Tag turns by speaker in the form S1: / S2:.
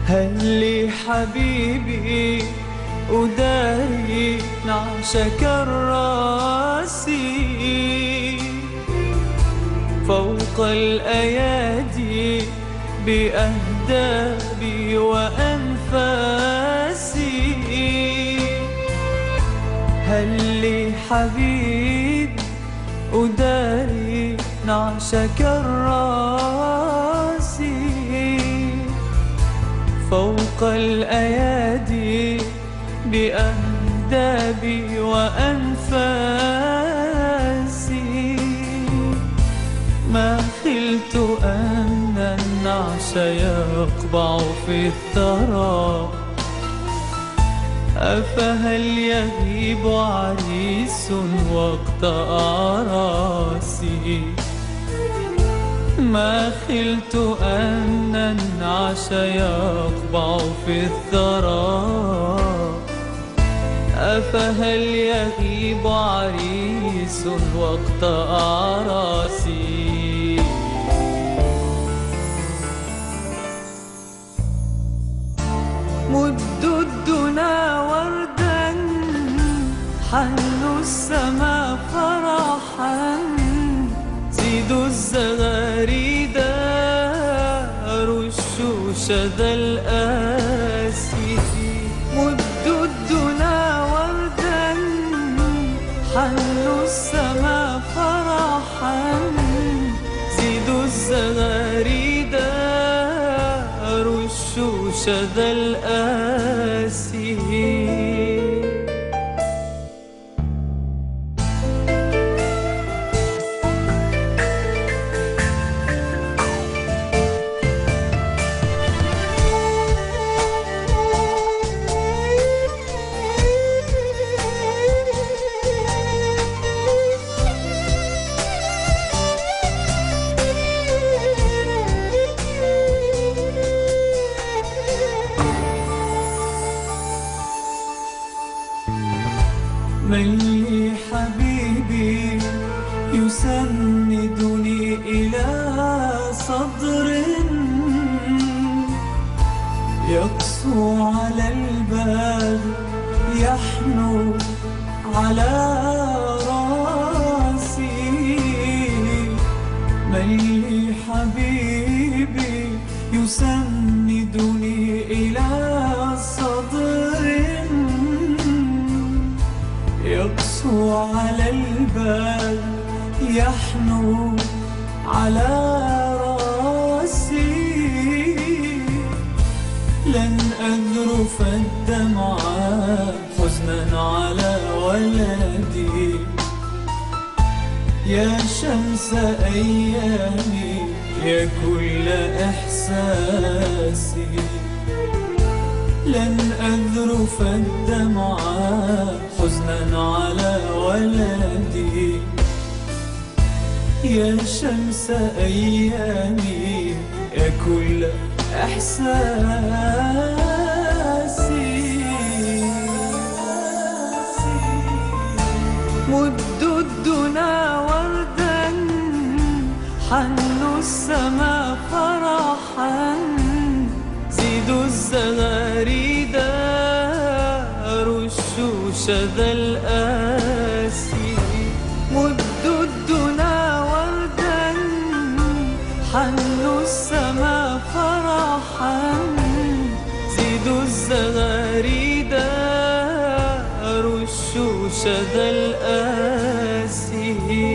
S1: هل لي حبيبي أداري نعشك الراسي فوق الأيادي بأهدابي وأنفاسي. هل لي حبيب أداري نعشك الراسي فوق الأيادي بأهدابي وأنفاسي. ما خلت أن النعش يقبع في الثرى أفهل يغيب عريس وقت أعراسي. ما خلت أن النعش يقبع في الثرى أفهل يغيب عريس وقت أعراسي. مد الدنا وردا حلوا السما فرحا زيدوا الزغاريد رشوا شذا الآسي. مد الدنا وردا حلوا السما فرحا زيدوا الزغاريد رشوا شذا الآسي. من لي حبيبي يسندني إلى صدر يقسو على الباب يحنو على راسي. من لي حبيبي يسندني إلى صدر يقسو على البال يحنو على راسي. لن أذرف الدمع حزنا على ولدي يا شمس أيامي يا كل إحساسي. لن أذرف الدمع حزنا على ولدي يا شمس أيامي يا كل إحساسي. مد الدنا وردا حنوا السما فرحا زيدوا الزغاريد رشوا شذا الآسي. مد الدنا وردا حنوا السما فرحا زيدوا الزغاريد رشوا شذا الآسي.